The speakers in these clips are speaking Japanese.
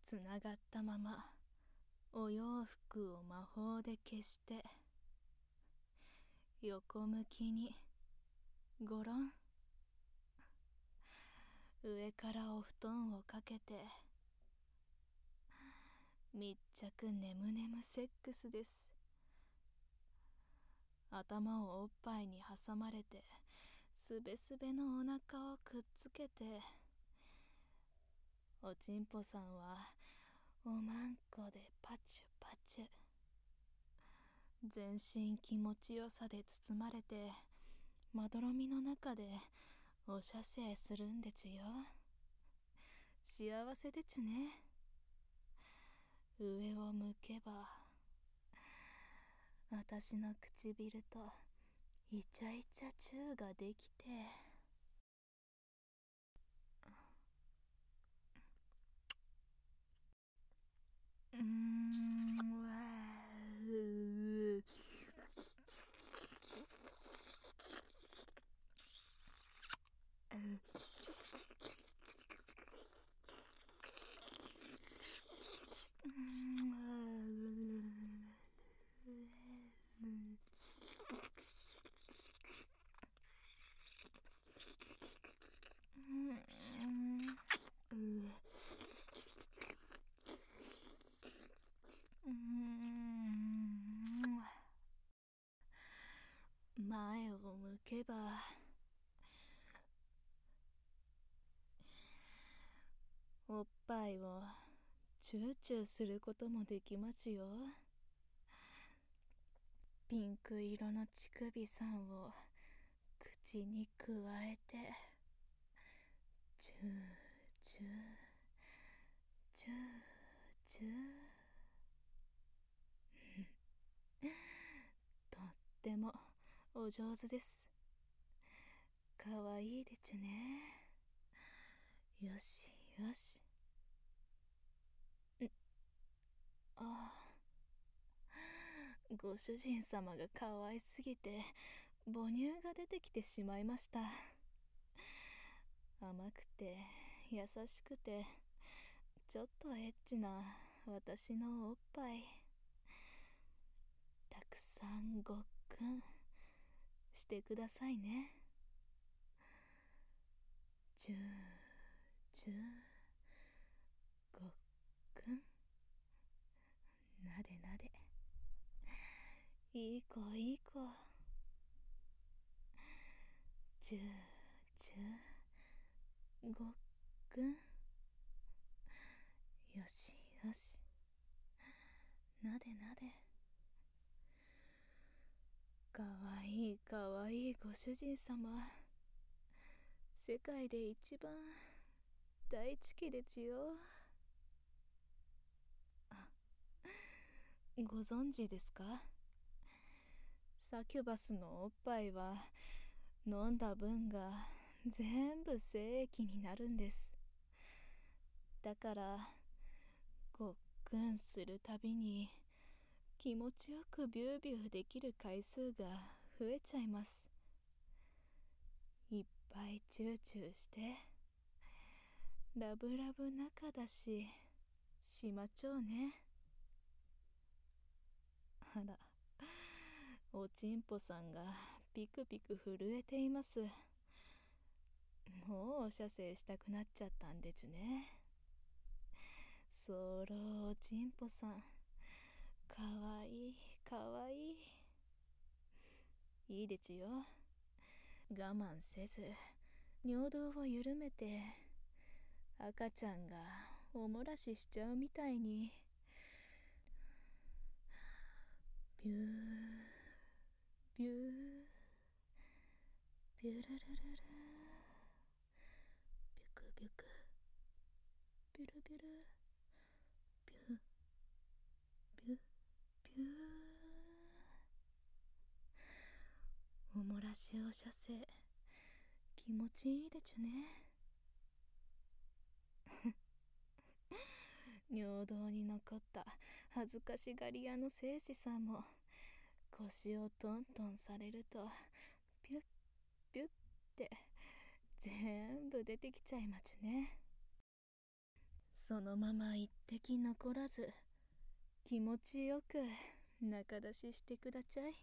つながったままお洋服を魔法で消して横向きにゴロン、上からお布団をかけて密着ねむねむセックスです。頭をおっぱいに挟まれてすべすべのお腹をくっつけて、おちんぽさんはおまんこでパチュパチュ、全身気持ちよさで包まれてまどろみの中でお射精するんでちよ。幸せでちゅね。上を向けば私の唇とイチャイチャチューができて、わー前を向けばおっぱいをチューチューすることもできまちよ。ピンク色の乳首さんを口にくわえてチューチューチューチューとってもお上手です。かわいいでちゅね。よしよし。ああ、ご主人様がかわいすぎて母乳が出てきてしまいました。甘くて優しくてちょっとエッチな私のおっぱい、たくさんごっくんしてくださいね。チューチューごっくん、なでなで、いい子いい子、チューチューごっくん、よしよし、なでなで。かわいいかわいいご主人様、世界で一番大好きでちよ。ご存知ですか？サキュバスのおっぱいは飲んだ分が全部精液になるんです。だからごっくんするたびに気持ちよくビュービューできる回数が増えちゃいます。いっぱいチューチューしてラブラブ中だししまちょうね。あら、おちんぽさんがピクピク震えています。もうお射精したくなっちゃったんでちゅね。そろおちんぽさん、かわいいかわいい。いいでちよ。我慢せず尿道を緩めて赤ちゃんがおもらししちゃうみたいにビュービュービュルルルル、ビュクビュク、ビュルビュル、ビュビュビュー。おもらしお射精気持ちいいでちゅね。尿道に残った恥ずかしがり屋の精子さんも腰をトントンされるとピュッピュッって全部出てきちゃいまちゅね。 そのまま一滴残らず気持ちよく中出ししてくだちゃい。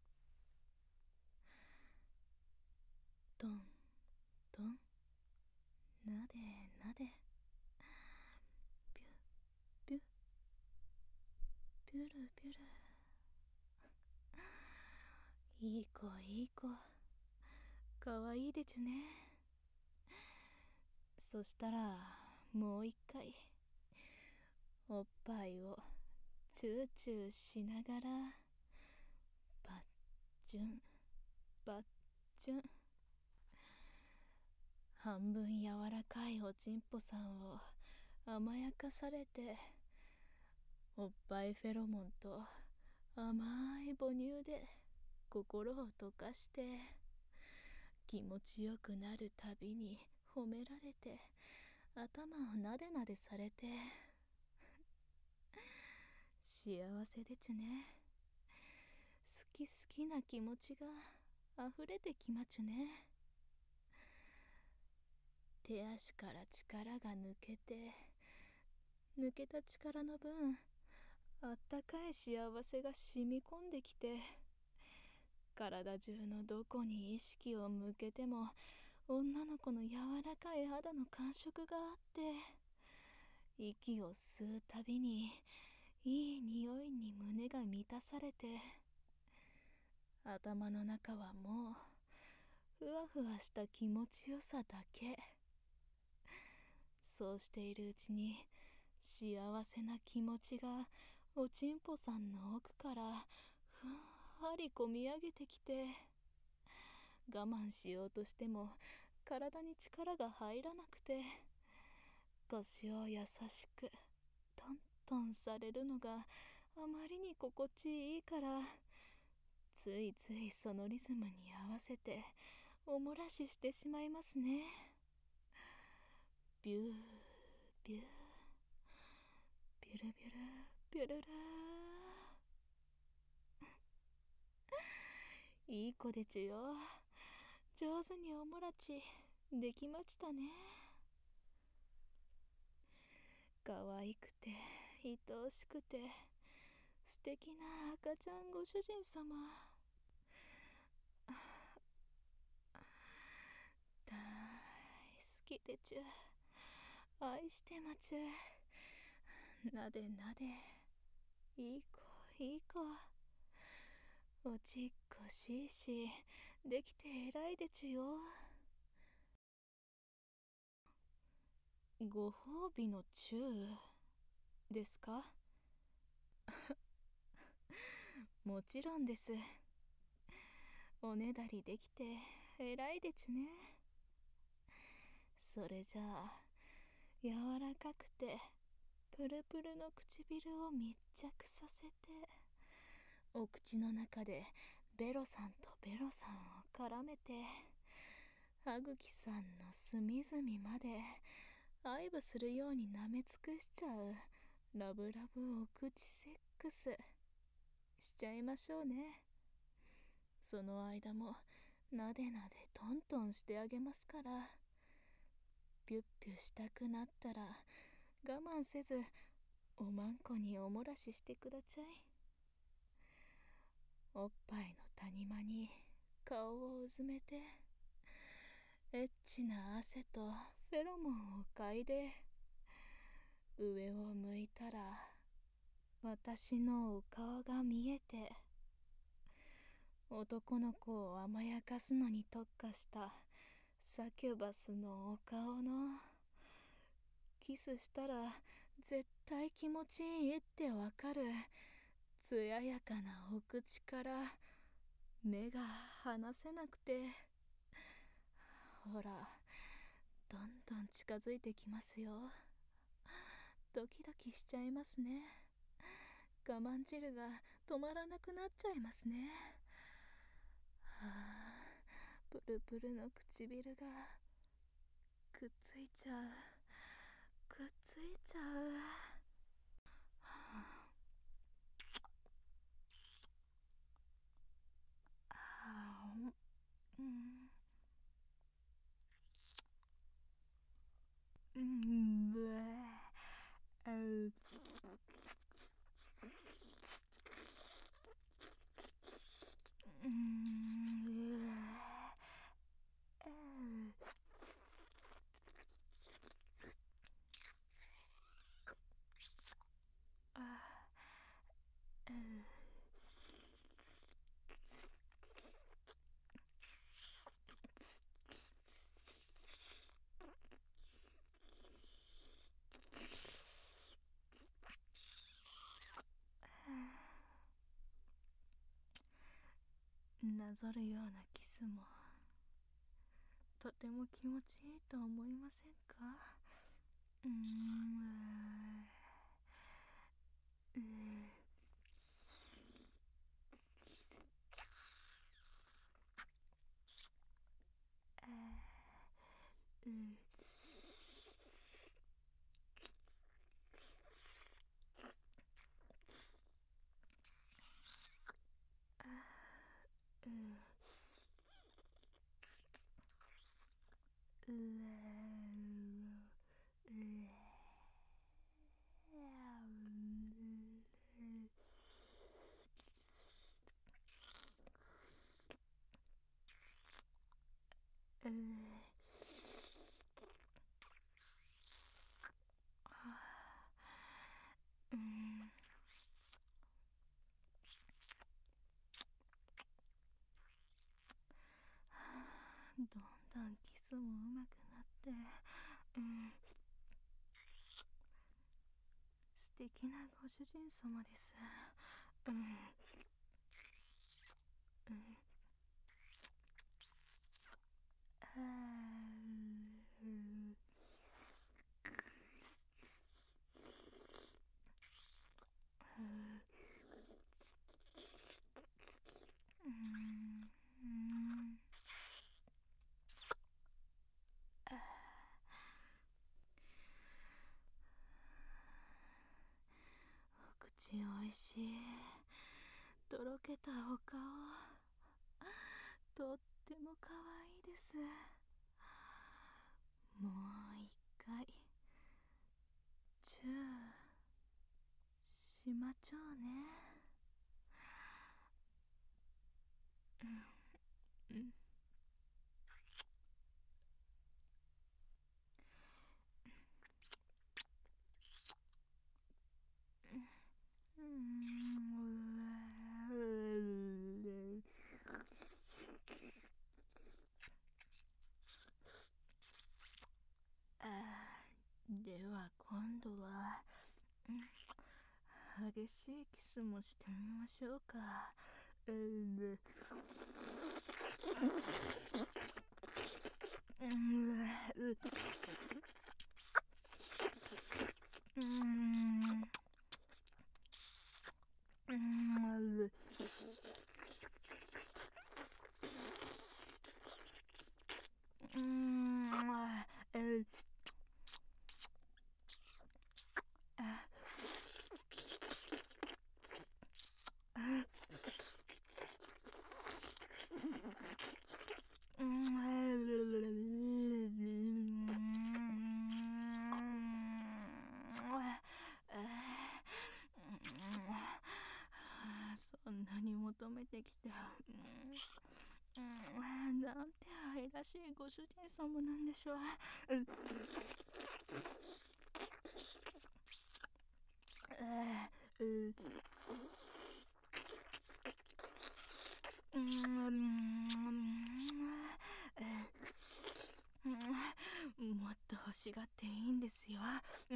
トントン、なでなで、ピュピュピュルピュル。いい子いい子、かわいいでちゅね。そしたらもう一回おっぱいをチューチューしながら、バッチュンバッチュン。半分柔らかいおちんぽさんを甘やかされて、おっぱいフェロモンと甘い母乳で心を溶かして、気持ちよくなるたびに褒められて、頭をなでなでされて、幸せでちゅね。好き好きな気持ちが溢れてきまちゅね。手足から力が抜けて、抜けた力の分あったかい幸せが染み込んできて、体中のどこに意識を向けても女の子の柔らかい肌の感触があって、息を吸うたびにいい匂いに胸が満たされて、頭の中はもうふわふわした気持ちよさだけ。そうしているうちに幸せな気持ちがおちんぽさんの奥からふんわりこみ上げてきて、我慢しようとしても体に力が入らなくて、腰を優しくトントンされるのがあまりに心地いいから、ついついそのリズムに合わせておもらししてしまいますね。ビュービュー、ビュルビュルビュルルー。いい子でちゅよ。上手におもらちできましたね。可愛くて愛おしくて素敵な赤ちゃんご主人様。大好きでちゅ。愛してまちゅ。なでなで、いい子いい子。おちっこしいしできて偉いでちゅよ。ご褒美のチューですか？もちろんです。おねだりできて偉いでちゅね。それじゃあ柔らかくてプルプルの唇を密着させて、お口の中でベロさんとベロさんを絡めて、歯茎さんの隅々まで愛撫するように舐め尽くしちゃうラブラブお口セックスしちゃいましょうね。その間もなでなでトントンしてあげますから、ピュッピュしたくなったら我慢せずおまんこにおもらししてくだちゃい。おっぱいの谷間に顔をうずめて、エッチな汗とフェロモンを嗅いで、上を向いたら私のお顔が見えて、男の子を甘やかすのに特化したサキュバスのお顔の、キスしたら絶対気持ちいいってわかる艶やかなお口から目が離せなくて、ほらどんどん近づいてきますよ。ドキドキしちゃいますね。我慢汁が止まらなくなっちゃいますね。はあ、プルプルの唇がくっついちゃう、くっついちゃう。はあ、うん、うん、ぶえ。 なぞるようなキスもとても気持ちいいと思いませんか？うーん、どんどんキスも上手くなって、素敵なご主人様です。お口おいしい。とろけたお顔、とってもかわいいです。もう一回チューしまちょうね。では今度は激しいキスもしてみましょうか。そんなに求めてきた。なんて愛らしいご主人様なんでしょう。もっと欲しがっていいんですよ。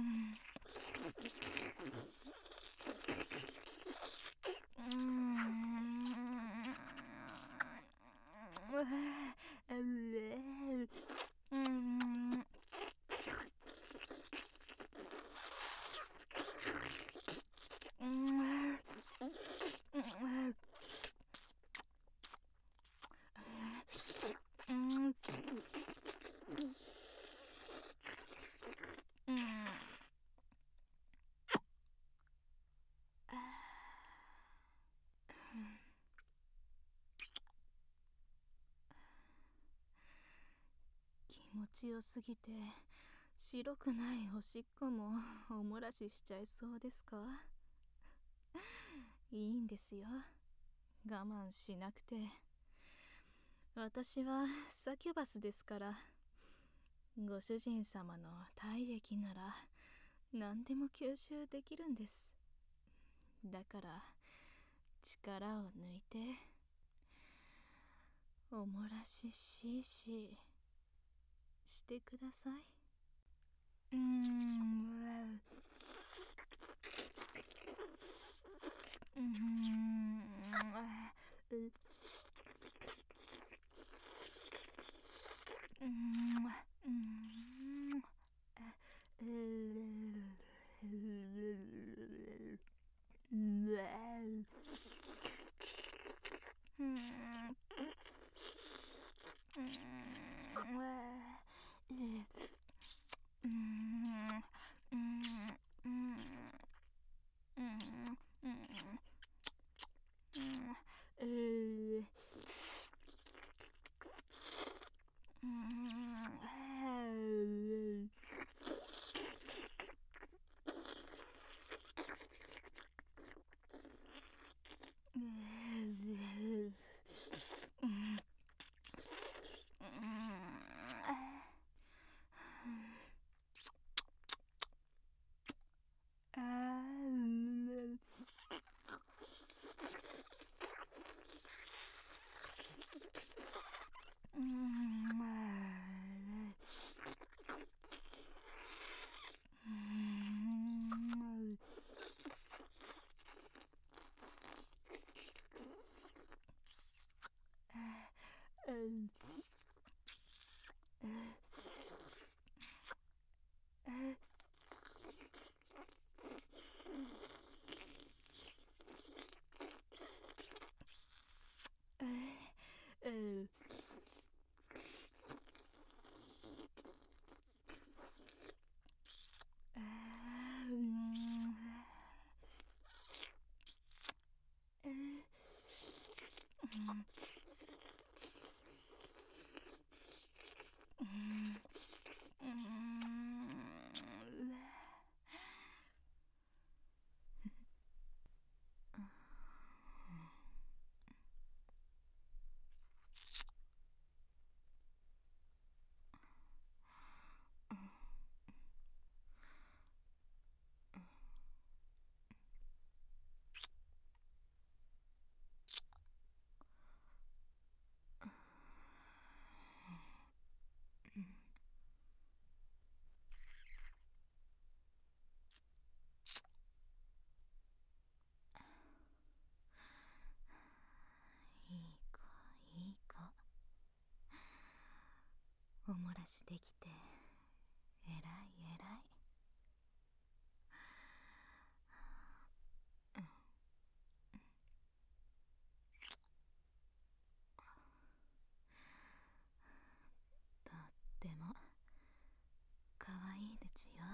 気持ちよすぎて白くないおしっこもおもらししちゃいそうですか？いいんですよ、我慢しなくて。私はサキュバスですから。ご主人様の体液なら何でも吸収できるんです。だから力を抜いておもらしししてください。 いい子。おもらしできてえらいえらい。とってもかわいいでちゅよ。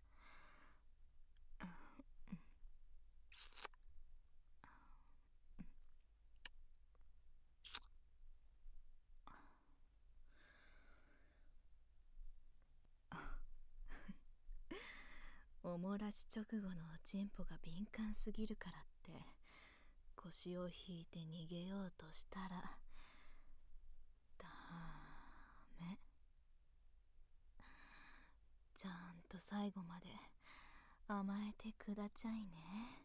おもらし直後のチンポが敏感すぎるからって腰を引いて逃げようとしたらダメ。ちゃんと最後まで甘えてくだちゃいね。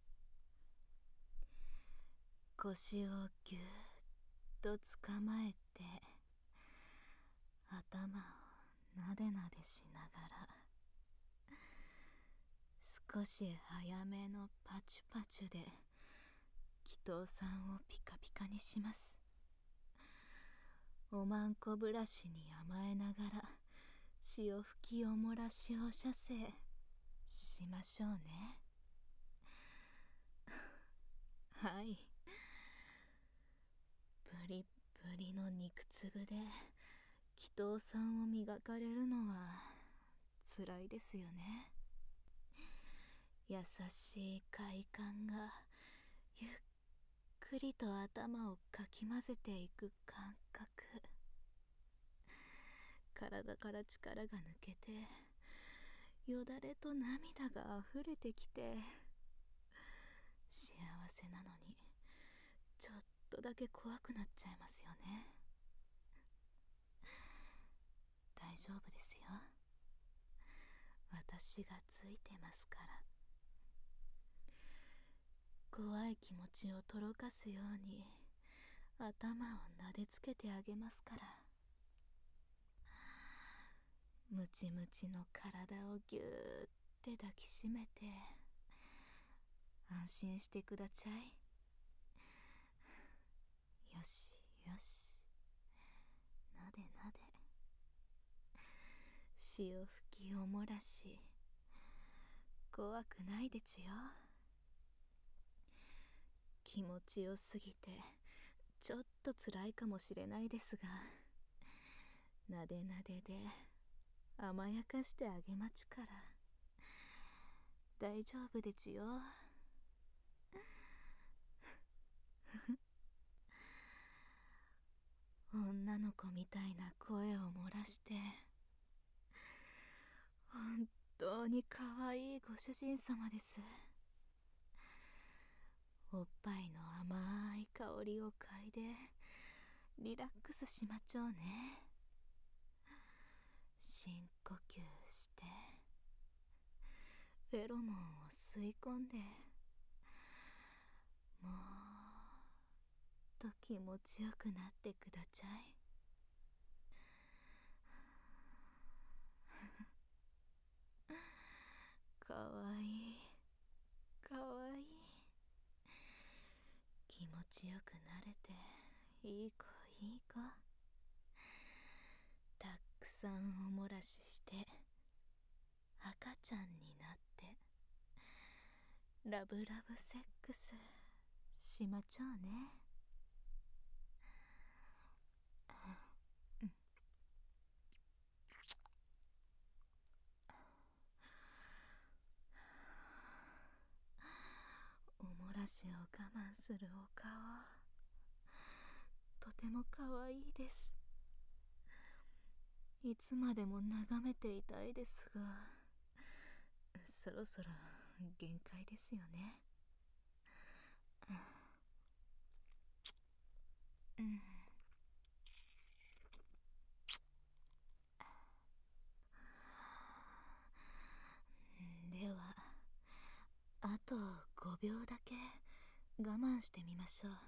腰をぎゅーっと捕まえて頭をなでなでしながら少し早めのパチュパチュで祈祷さんをピカピカにします。おまんこブラシに甘えながら潮吹きおもらしを射精しましょうね。はい。ブリッブリの肉粒で祈祷さんを磨かれるのはつらいですよね。優しい快感がゆっくりと頭をかき混ぜていく感覚。体から力が抜けてよだれと涙があふれてきて幸せなのにちょっとだけ怖くなっちゃいますよね。大丈夫ですよ。私がついてますから。怖い気持ちをとろかすように頭をなでつけてあげますから。ムチムチの体をぎゅーって抱きしめて安心してくだちゃい。よしよし、なでなで。 潮吹きおもらし、怖くないでちゅよ。気持ちよすぎてちょっと辛いかもしれないですが、なでなでで甘やかしてあげまちゅから大丈夫でちゅよ。女の子みたいな声を漏らして、本当にかわいいご主人様です。おっぱいの甘い香りを嗅いでリラックスしまちょうね。深呼吸して、フェロモンを吸い込んで、もっと気持ちよくなってくだちゃい。かわいい、かわいい。気持ちよくなれていい子いい子。たくさんおもらしして赤ちゃんになって、ラブラブセックスしまちょうね。おもらしを我慢するお顔、とてもかわいいです。いつまでも眺めていたいですが、そろそろ限界ですよね。では、あと5秒だけ我慢してみましょう。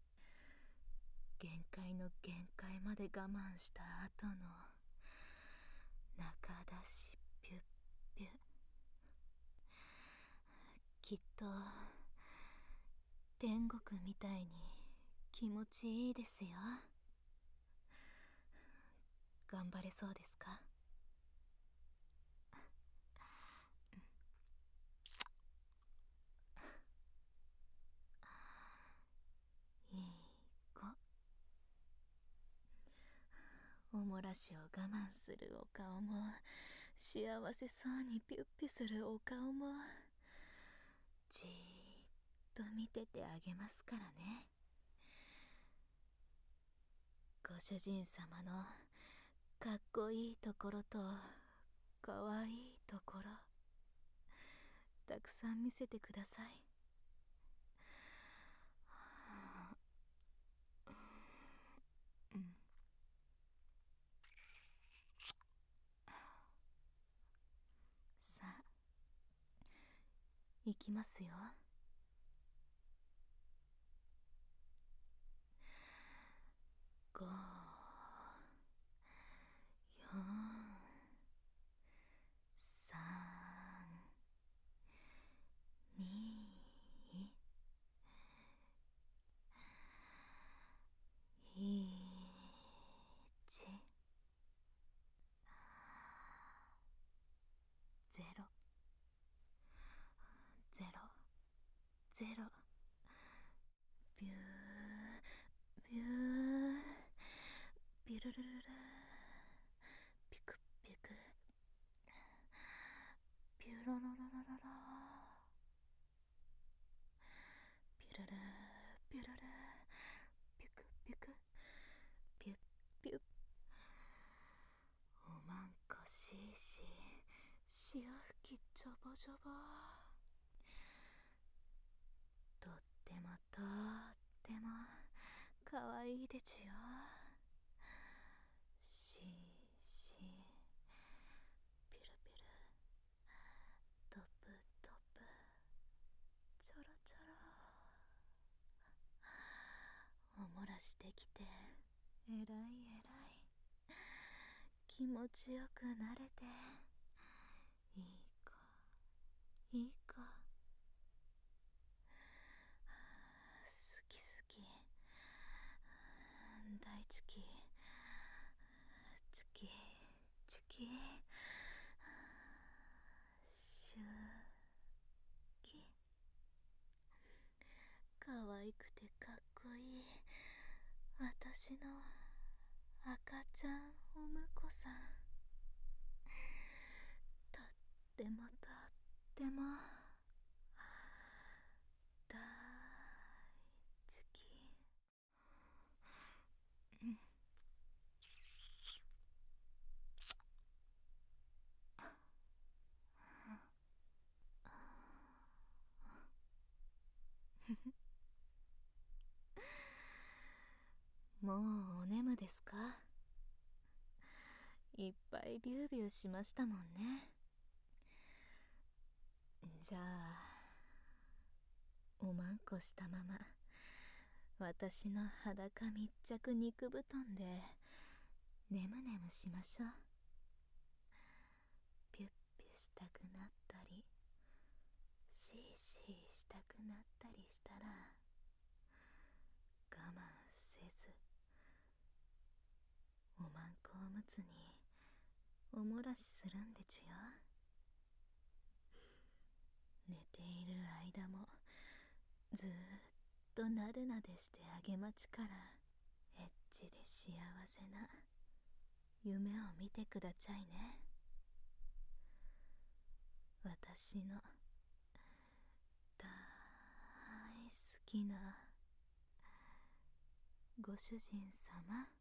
限界の限界まで我慢した後の中出しピュッピュッ、きっと天国みたいに気持ちいいですよ。頑張れそうですか？いい子。おもらしを我慢するお顔も、幸せそうにピュッピュするお顔も、じーっと見ててあげますからね。ご主人様のかっこいいところとかわいいところ、たくさん見せてください。さあ、行きますよ。5、4、3、2、1、ゼロ、ゼロ、ゼロ。ビュー、ビュー、ビュルルルル、ピクピク、ピュロロロロロロ、ピュルル、ピュルル、ピクピク、ピュッピュッ。おまんこしいし、潮吹きちょぼちょぼ。とってもとってもかわいいでちゅよ。しし、ピュルピュル、トプトプ、ちょろちょろ。おもらしてきてえらいえらい。気持ちよくなれていい子いい子。好き好き、大好き、チュキチュキ。 愛くてかっこいい私の赤ちゃんお婿さん。とってもとっても大好き。もうお眠ですか？いっぱいビュービューしましたもんね。じゃあおまんこしたまま私の裸密着肉布団でねむねむしましょう。ピュッピュしたくなったりシーシーしたくなったりしたら我慢せずおまんこおむつにおもらしするんでちゅよ。寝ている間もずーっとなでなでしてあげまちからエッチで幸せな夢を見てくだちゃいね。私の大好きなご主人様。